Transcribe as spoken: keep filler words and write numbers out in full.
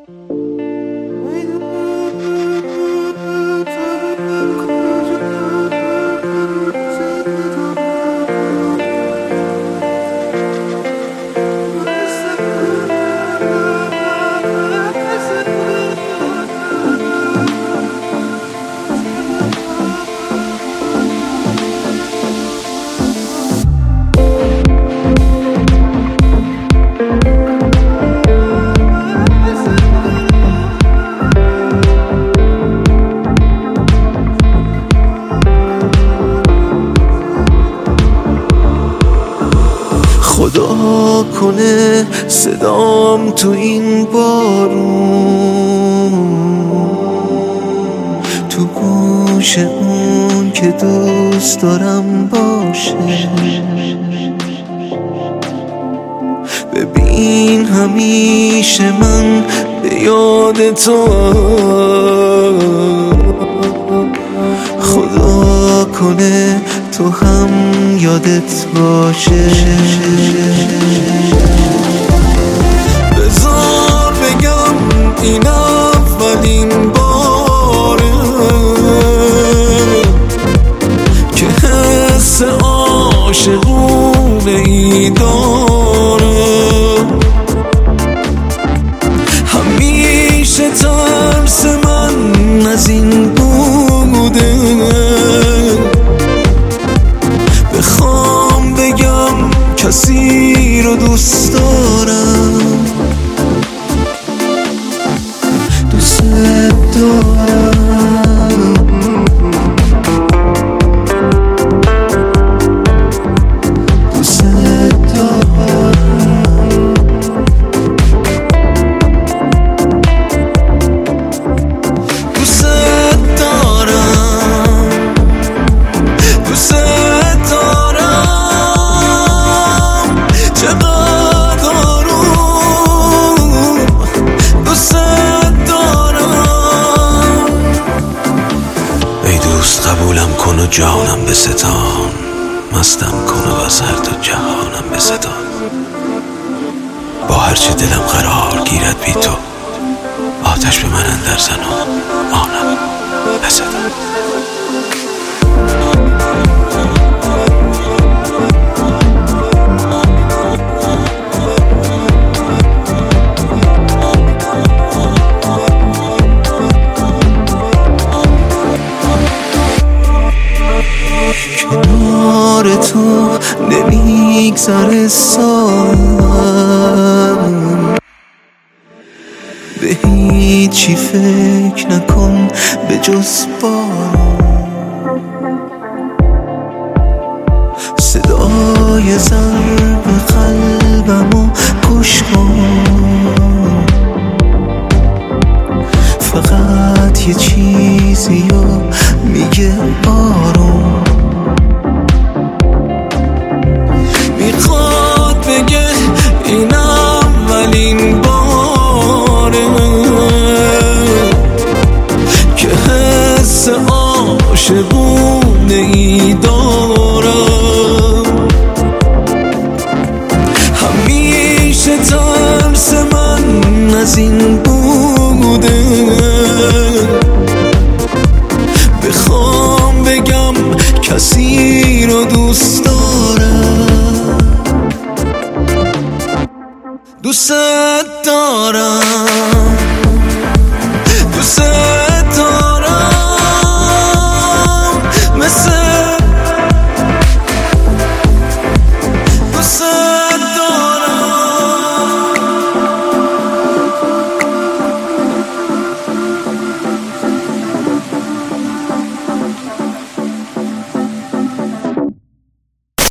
خدا کنه صدام تو این بارون تو گوش اون که دوست دارم باشه. ببین همیشه من به یاد تو، خدا کنه تو هم یادت باشه. بذار بگم این اولین باره که حس عاشقونه ای داره. همیشه ترس من از این بوده، بخوام بگم کسی رو دوست دارم، دوست دارم، دوست دارم، دوست دارم، دوست قبولم کن و جانم به ستان، مستم کن و از هر دو جهانم به ستان. با هرچه دلم قرار گیرد بی تو، آتش به من اندر زن و آنم به ستان. کنار تو نمیگذره سالم، به هیچی فکر نکن به جز بارون. صدای ضرب قلبمو گوش کن، فقط یه چیزی رو میگه بارون. میخواد بگه این اولین باره که حس عاشقونه ای دارم. همیشه ترس من از این